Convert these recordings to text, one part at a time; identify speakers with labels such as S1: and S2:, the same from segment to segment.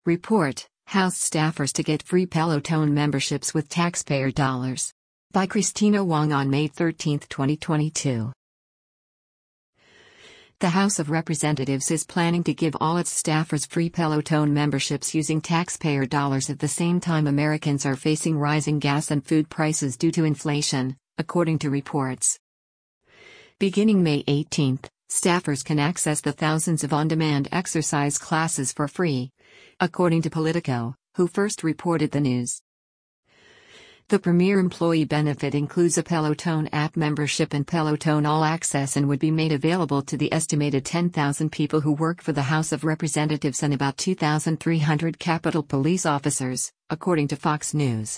S1: Report: House staffers to get free Peloton memberships with taxpayer dollars. By Christina Wong on May 13, 2022. The House of Representatives is planning to give all its staffers free Peloton memberships using taxpayer dollars at the same time Americans are facing rising gas and food prices due to inflation, according to reports. Beginning May 18, staffers can access the thousands of on-demand exercise classes for free, according to Politico, who first reported the news. The premier employee benefit includes a Peloton app membership and Peloton All Access and would be made available to the estimated 10,000 people who work for the House of Representatives and about 2,300 Capitol Police officers, according to Fox News.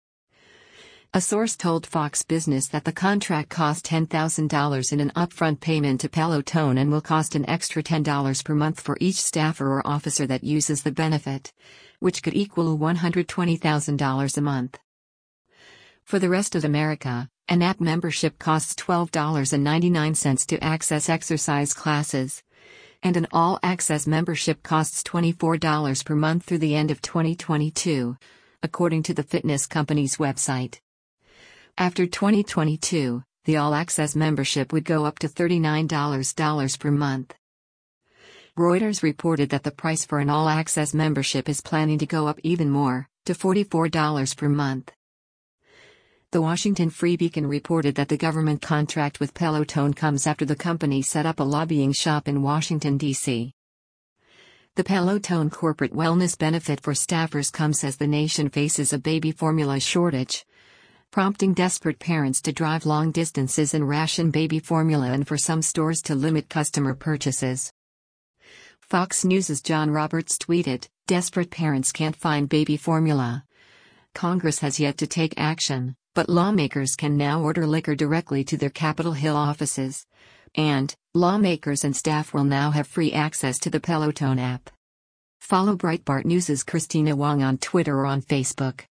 S1: A source told Fox Business that the contract cost $10,000 in an upfront payment to Peloton and will cost an extra $10 per month for each staffer or officer that uses the benefit, which could equal $120,000 a month. For the rest of America, an app membership costs $12.99 to access exercise classes, and an all-access membership costs $24 per month through the end of 2022, according to the fitness company's website. After 2022, the all-access membership would go up to $39 per month. Reuters reported that the price for an all-access membership is planning to go up even more, to $44 per month. The Washington Free Beacon reported that the government contract with Peloton comes after the company set up a lobbying shop in Washington, D.C. The Peloton corporate wellness benefit for staffers comes as the nation faces a baby formula shortage, prompting desperate parents to drive long distances and ration baby formula and for some stores to limit customer purchases. Fox News' John Roberts tweeted, "Desperate parents can't find baby formula. Congress has yet to take action, but lawmakers can now order liquor directly to their Capitol Hill offices. And, lawmakers and staff will now have free access to the Peloton app." Follow Breitbart News' Christina Wong on Twitter or on Facebook.